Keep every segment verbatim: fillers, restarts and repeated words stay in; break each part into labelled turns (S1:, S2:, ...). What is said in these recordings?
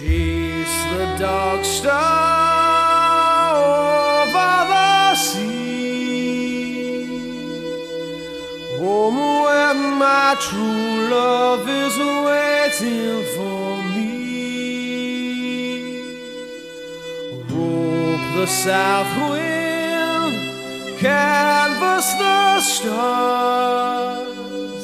S1: Chase the dark star over the sea, home where my true love is waiting for me. Rope the south wind, canvas the stars,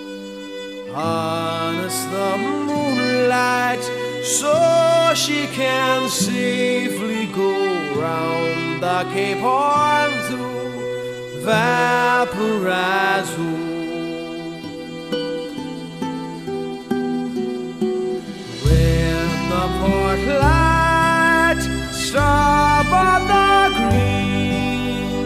S1: harness the moonlight so she can safely go round the Cape Horn to Valparaiso. When the port light starboard the green,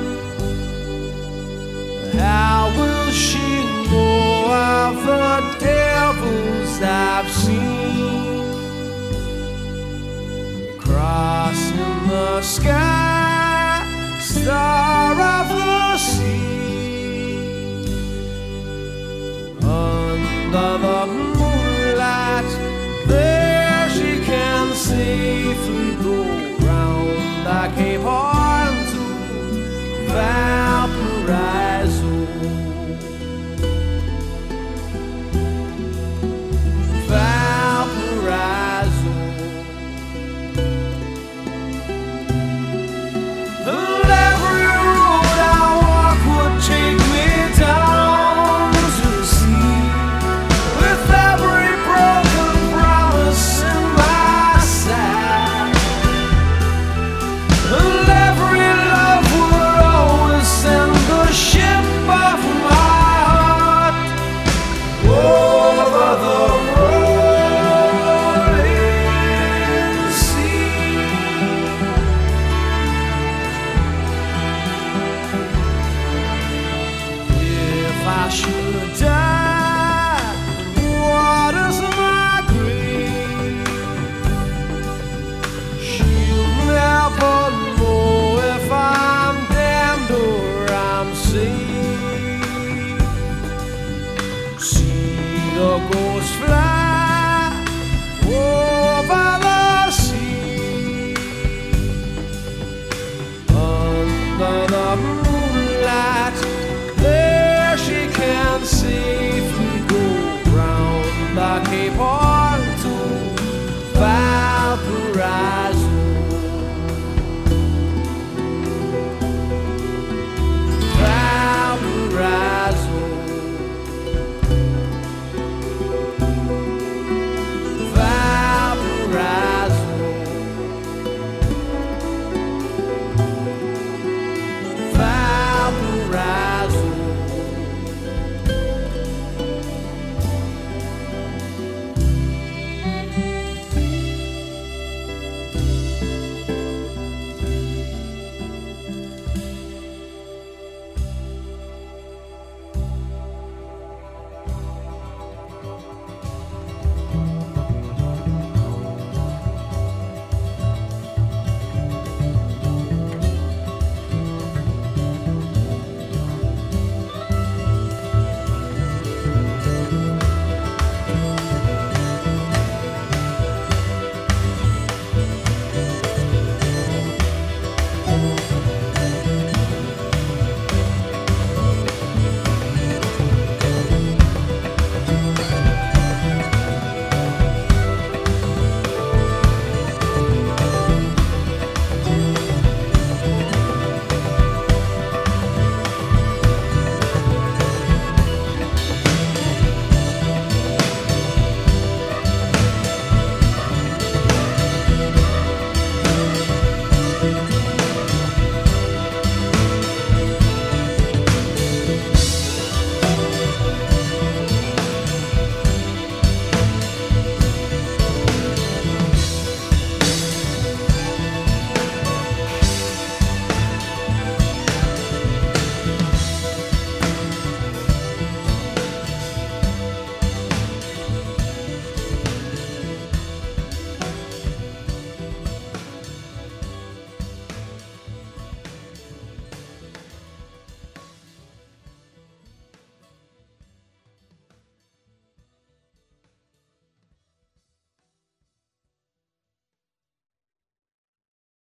S1: how will she know of the devils I've seen? Crossing the sky, star of the sea, under the moonlight, there she can safely go round the Cape Horn to Valparaiso. Valparaiso. I should